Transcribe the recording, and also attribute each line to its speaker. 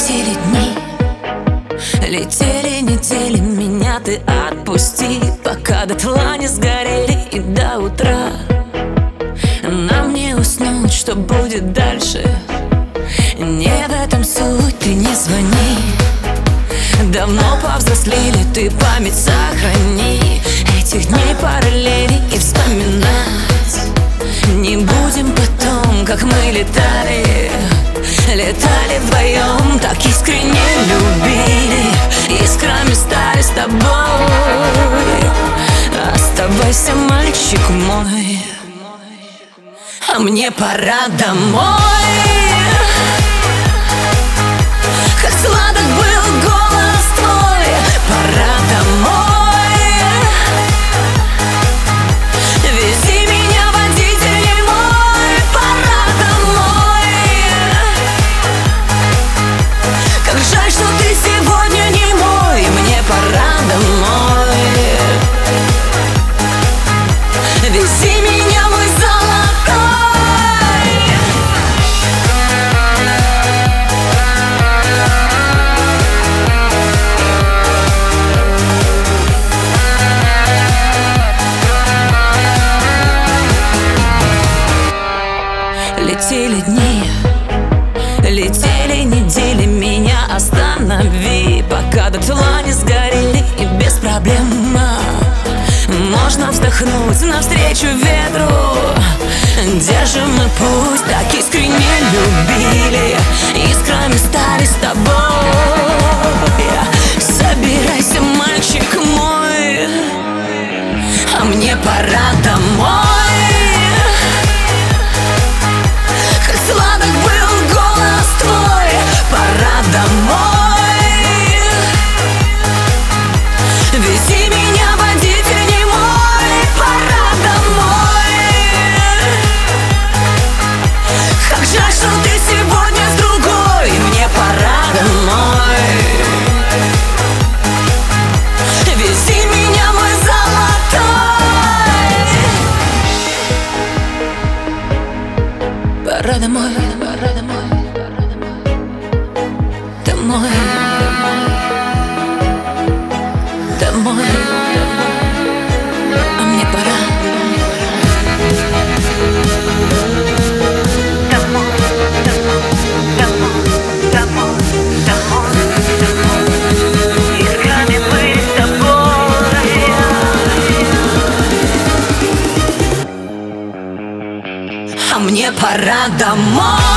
Speaker 1: Летели дни, летели недели, меня ты отпусти, пока дотла не сгорели и до утра. Нам не уснуть, что будет дальше, не в этом суть, ты не звони. Давно повзрослели, ты память сохрани этих дней параллели и вспоминать не будем потом, как мы летали. Летали вдвоем, так искренне любили, искрами стали с тобой. Оставайся, мальчик мой, а мне пора домой. Как сладок был голос твой, пора домой. Вези меня, водитель мой, пора домой. Как жаль, что ты сегодня не мой, мне пора домой. Вези меня, мой золотой. Летели дни, летели недели, меня останови, пока дотла не сгорели и без проблем. Можно вздохнуть навстречу ветру, держим мы путь, так искренне любили, искрами стали с тобой. Собирайся, мальчик мой, а мне пора домой. Сладок был голос твой, пора домой. Вези меня, водитель не мой, пора домой. Как жаль, что ты сегодня с другой, мне пора домой. Вези меня, мой золотой. Пора домой, пора домой, домой, домой, а мне пора. Домой, домой, домой, домой, домой, искрами быть с тобой. А мне пора домой.